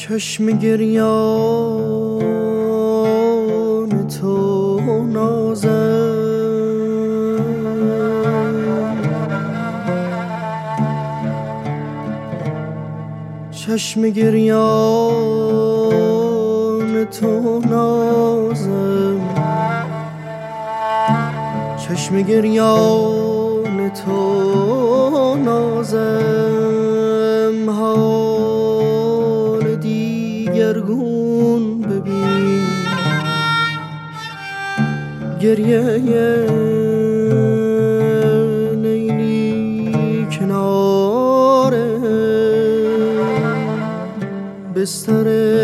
چشم گریان تو نازم، چشم گریان تو نازم، چشم گریان تو نازم، حال دیگرگون ببین، گریه لیلی کنار بستر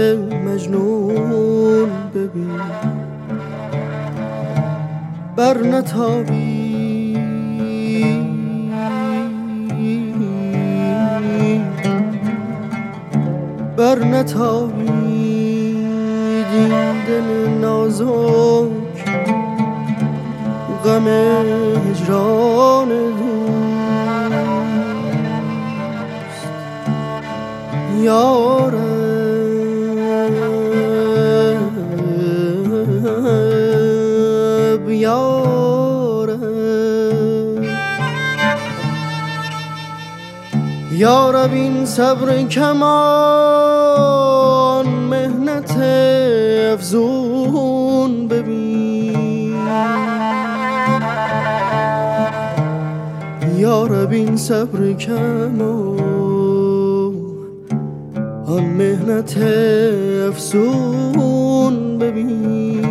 مجنون ببین، بر نتابی بر نتابید این دل نازک، غم هجران دوست یارب یارب یارب این صبر کمان مهنت افزون ببین، یارب این صبر کمان آن مهنت افزون ببین.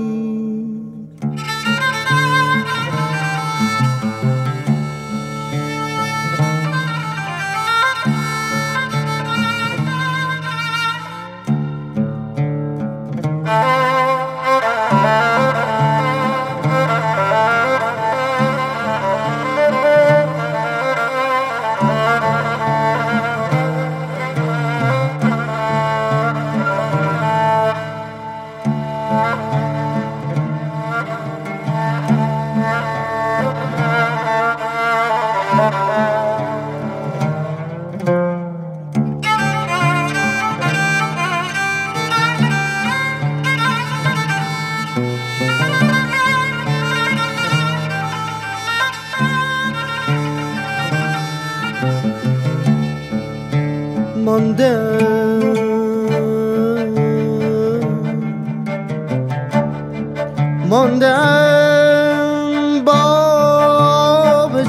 ماندم با به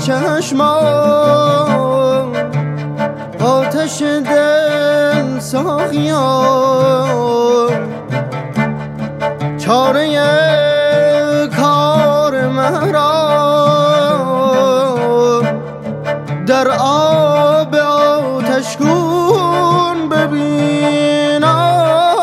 چشمان آتش دل ساقیان، چاره کار مرا در آب آتشگون ببینم،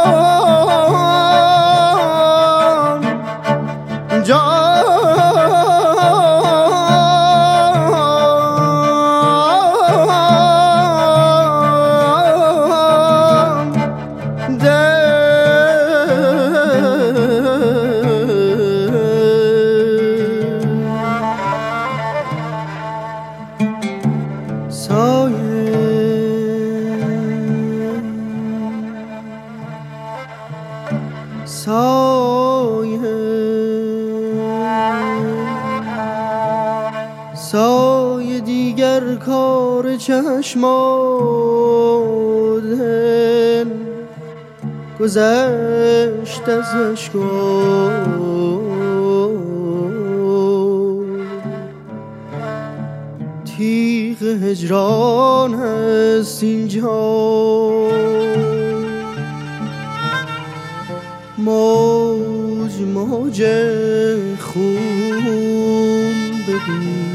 سایه دیگر کار چشم و دل گذشت از اشکو، تیغ هجران است اینجا، موج موج خون ببین،